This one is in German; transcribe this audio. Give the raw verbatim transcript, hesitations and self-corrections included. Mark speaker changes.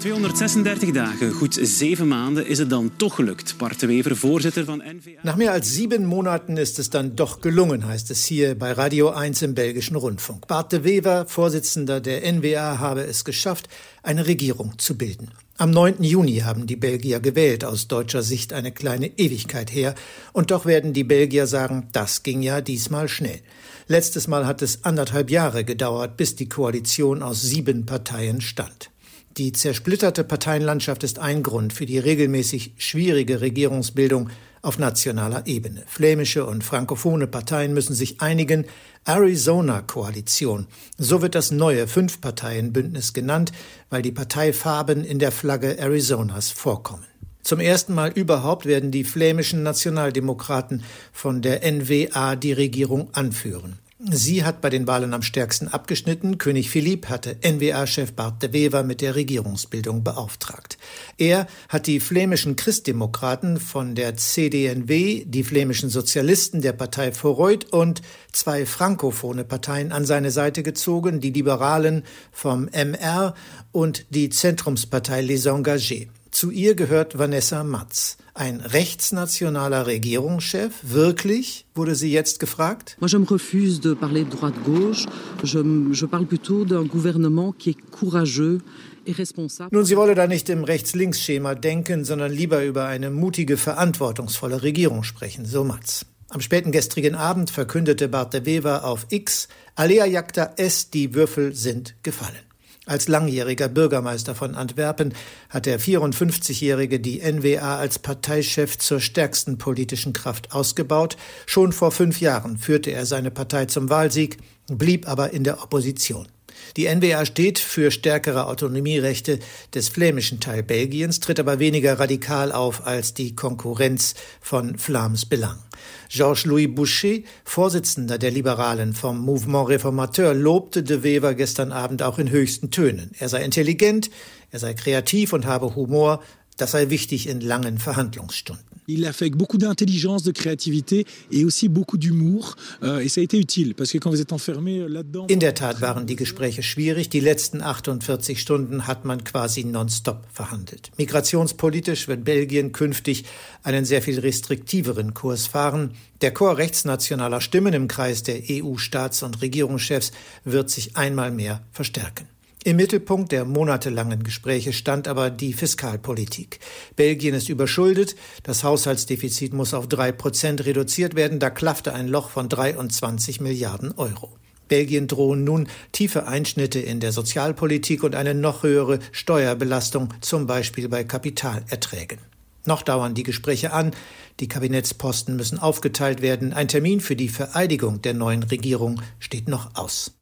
Speaker 1: tweehonderdzesendertig dagen, goed zeven maanden, is het dan toch gelukt. Bart de Wever, voorzitter van N V A.
Speaker 2: Nach mehr als sieben Monaten ist es dann doch gelungen, heißt es hier bei Radio eins im belgischen Rundfunk. Bart de Wever, Vorsitzender der N V A, habe es geschafft, eine Regierung zu bilden. Am neunten Juni haben die Belgier gewählt, aus deutscher Sicht eine kleine Ewigkeit her. Und doch werden die Belgier sagen, das ging ja diesmal schnell. Letztes Mal hat es anderthalb Jahre gedauert, bis die Koalition aus sieben Parteien stand. Die zersplitterte Parteienlandschaft ist ein Grund für die regelmäßig schwierige Regierungsbildung auf nationaler Ebene. Flämische und frankophone Parteien müssen sich einigen. Arizona-Koalition. So wird das neue Fünf-Parteien-Bündnis genannt, weil die Parteifarben in der Flagge Arizonas vorkommen. Zum ersten Mal überhaupt werden die flämischen Nationaldemokraten von der N V A die Regierung anführen. Sie hat bei den Wahlen am stärksten abgeschnitten. König Philippe hatte N V A-Chef Bart de Wever mit der Regierungsbildung beauftragt. Er hat die flämischen Christdemokraten von der C D N W, die flämischen Sozialisten der Partei Foruit und zwei frankophone Parteien an seine Seite gezogen, die Liberalen vom M R und die Zentrumspartei Les Engagés. Zu ihr gehört Vanessa Matz. Ein rechtsnationaler Regierungschef? Wirklich? Wurde sie jetzt gefragt?
Speaker 3: Moi, je me refuse de parler de droite-gauche. Je, je parle plutôt d'un gouvernement qui est courageux et responsable.
Speaker 2: Nun, sie wolle da nicht im Rechts-Links-Schema denken, sondern lieber über eine mutige, verantwortungsvolle Regierung sprechen, so Matz. Am späten gestrigen Abend verkündete Bart de Wever auf X, Alea jacta est, die Würfel sind gefallen. Als langjähriger Bürgermeister von Antwerpen hat der vierundfünfzigjährige die N V A als Parteichef zur stärksten politischen Kraft ausgebaut. Schon vor fünf Jahren führte er seine Partei zum Wahlsieg, blieb aber in der Opposition. Die N V A steht für stärkere Autonomierechte des flämischen Teil Belgiens, tritt aber weniger radikal auf als die Konkurrenz von Vlaams Belang. Georges-Louis Boucher, Vorsitzender der Liberalen vom Mouvement Réformateur, lobte de Wever gestern Abend auch in höchsten Tönen. Er sei intelligent, er sei kreativ und habe Humor. Das sei wichtig in langen Verhandlungsstunden.
Speaker 4: Il l'a fait avec beaucoup d'intelligence, de créativité et aussi beaucoup d'humour. Et ça a été utile, parce que quand vous êtes enfermé là-dedans...
Speaker 2: In der Tat waren die Gespräche schwierig. Die letzten achtundvierzig Stunden hat man quasi nonstop verhandelt. Migrationspolitisch wird Belgien künftig einen sehr viel restriktiveren Kurs fahren. Der Chor rechtsnationaler Stimmen im Kreis der E U-Staats- und Regierungschefs wird sich einmal mehr verstärken. Im Mittelpunkt der monatelangen Gespräche stand aber die Fiskalpolitik. Belgien ist überschuldet, das Haushaltsdefizit muss auf drei Prozent reduziert werden, da klaffte ein Loch von dreiundzwanzig Milliarden Euro. Belgien drohen nun tiefe Einschnitte in der Sozialpolitik und eine noch höhere Steuerbelastung, zum Beispiel bei Kapitalerträgen. Noch dauern die Gespräche an, die Kabinettsposten müssen aufgeteilt werden, ein Termin für die Vereidigung der neuen Regierung steht noch aus.